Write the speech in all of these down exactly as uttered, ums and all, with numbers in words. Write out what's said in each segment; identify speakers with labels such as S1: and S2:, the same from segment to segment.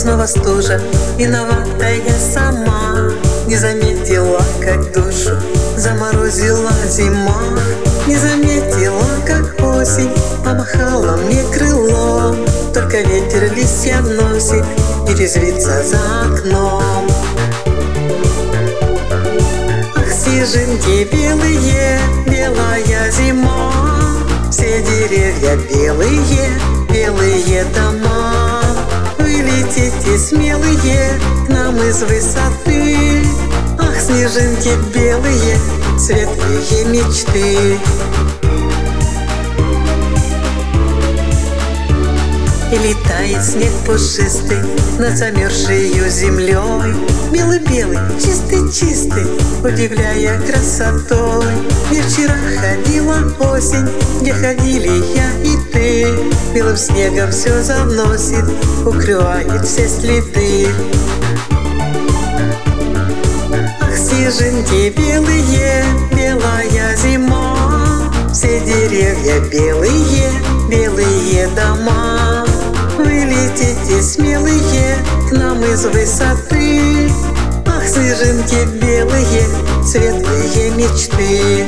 S1: снова стужа, виновата я сама. Не заметила, как душу заморозила зима. Не заметила, как осень помахала мне крылом. Только ветер листья носит и резвится за окном. Ах, снежинки белые, белая зима. Все деревья белые, белые дома. Вы летите смелые к нам из высоты. Ах, снежинки белые, светлые мечты. И летает снег пушистый над замерзшею землей. Белый-белый, чистый-чистый, удивляя красотой. Где вчера ходила осень, где ходили я и ты. Белым снегом все заносит, укрывает все следы. Ах, снежинки белые, белая зима. Все деревья белые, белые дома. Вы летите смелые к нам из высоты. Ах, снежинки белые, светлые мечты.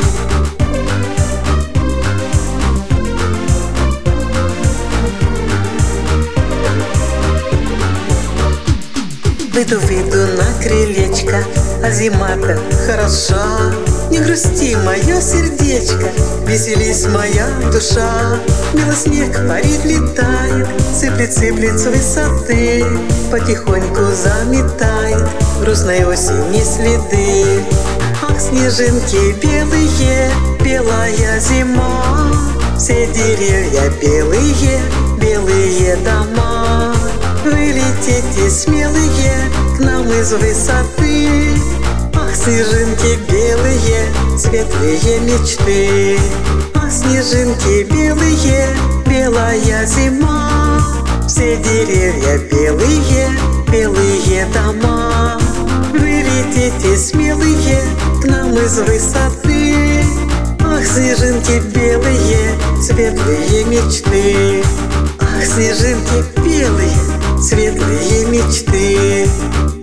S1: Выйду, выйду на крылечко, а зима-то хороша. Не грусти, мое сердечко, веселись, моя душа. Белый снег парит, летает, сыплет-сыплет с высоты. Потихоньку заметает грустной осени следы. Ах, снежинки белые, белая зима. Все деревья белые, белые дома. Вы летите смелые к нам из высоты. Ах, снежинки белые, светлые мечты. Ах, снежинки белые, белая зима. Все деревья белые, белые дома. Вы летите смелые к нам из высоты. Ах, снежинки белые, светлые мечты. Ах, снежинки белые, светлые мечты.